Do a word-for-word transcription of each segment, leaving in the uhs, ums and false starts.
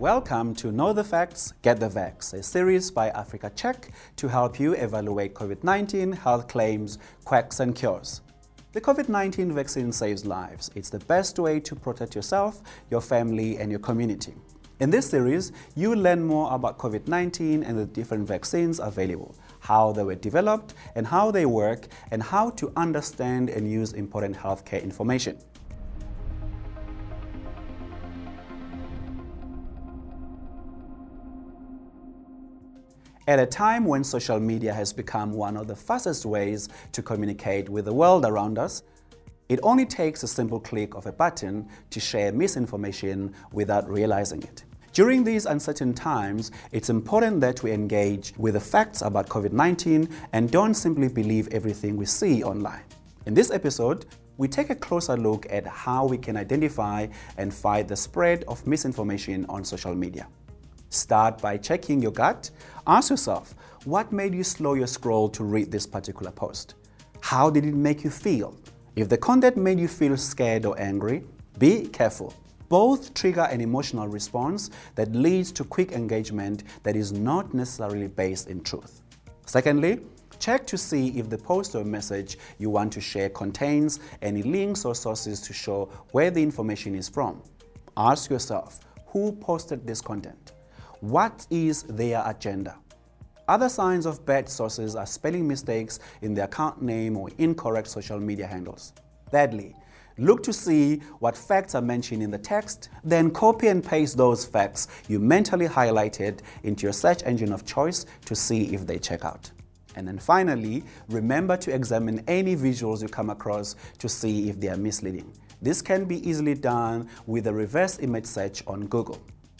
Welcome to Know the Facts, Get the Vax, a series by Africa Check to help you evaluate COVID nineteen health claims, quacks and cures. The COVID nineteen vaccine saves lives. It's the best way to protect yourself, your family and your community. In this series, you will learn more about COVID nineteen and the different vaccines available, how they were developed and how they work, and how to understand and use important healthcare information. At a time when social media has become one of the fastest ways to communicate with the world around us, it only takes a simple click of a button to share misinformation without realizing it. During these uncertain times, it's important that we engage with the facts about COVID nineteen and don't simply believe everything we see online. In this episode, we take a closer look at how we can identify and fight the spread of misinformation on social media. Start by checking your gut. Ask yourself, what made you slow your scroll to read this particular post? How did it make you feel? If the content made you feel scared or angry, be careful. Both trigger an emotional response that leads to quick engagement that is not necessarily based in truth. Secondly, check to see if the post or message you want to share contains any links or sources to show where the information is from. Ask yourself, who posted this content? What is their agenda? Other signs of bad sources are spelling mistakes in the account name or incorrect social media handles. Thirdly, look to see what facts are mentioned in the text, then copy and paste those facts you mentally highlighted into your search engine of choice to see if they check out. And then finally, remember to examine any visuals you come across to see if they are misleading. This can be easily done with a reverse image search on Google.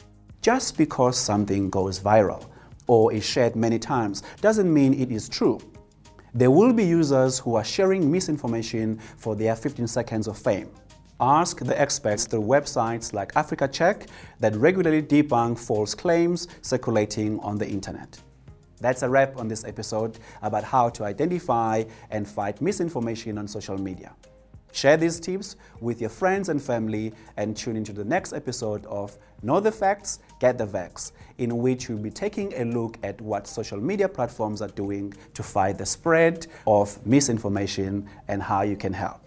Just because something goes viral or is shared many times doesn't mean it is true. There will be users who are sharing misinformation for their fifteen seconds of fame. Ask the experts through websites like Africa Check that regularly debunk false claims circulating on the internet. That's a wrap on this episode about how to identify and fight misinformation on social media. Share these tips with your friends and family and tune into the next episode of Know the Facts, Get the Vax, in which we'll be taking a look at what social media platforms are doing to fight the spread of misinformation and how you can help.